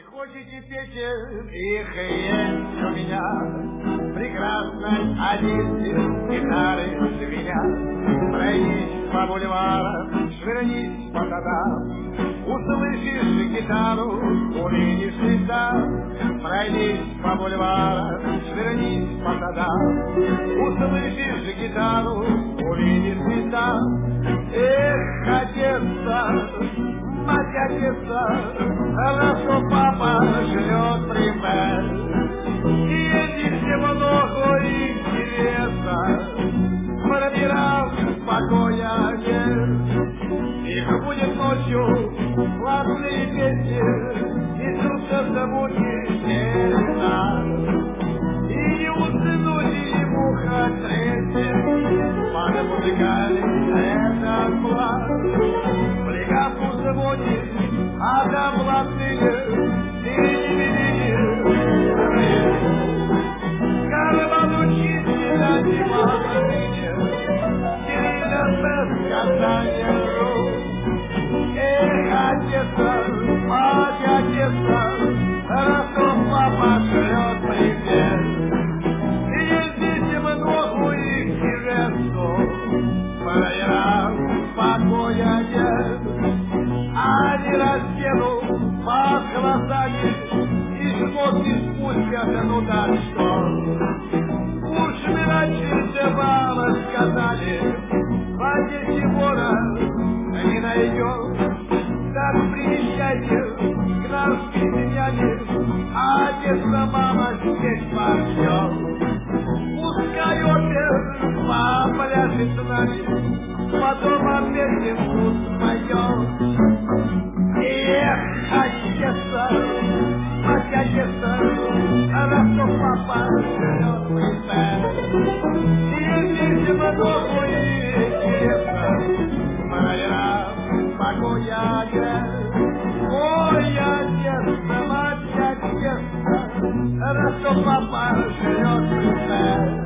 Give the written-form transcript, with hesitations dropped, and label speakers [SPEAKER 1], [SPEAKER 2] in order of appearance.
[SPEAKER 1] Хочете песен, их есть у меня, прекрасной Одессе гитары звенят. Пройдись по бульварам, швырнись по садам, услышишь гитару, увидишь леса. Пройдись по бульварам, швырнись по садам, услышишь гитару, увидишь леса. Эх, Одесса, мать Одесса, хорошо папа шлет привет. И ездить много интереса, пробирав покоя нет. Их будет ночью славные песни, несутся в забуде сердца. И не уснуть ему хотреть, под музыкальный этот план. Плегавку заводит, а там блатные, караван учителя не молодые, сильно без касания рук. Эх, Одесса, мать Одесса, хорошо папа шлет привет. И ездите много их невесту, проверяв покоя нет. Они разденут под глазами и шмотки спустят, ну так что. Уж мы раньше вам сказали, в Одессе вора не найдем. Так приезжайте к нам с пельменями, а Одесса мама здесь пождет. Пускай опер попляшет с нами, потом опять вкус поет. Эх, Одесса, мать Одесса, хорошо папа шлет привет. И здесь много интересно, проверяв покоя нет. Ой, Одесса, мать Одесса, хорошо папа шлет привет.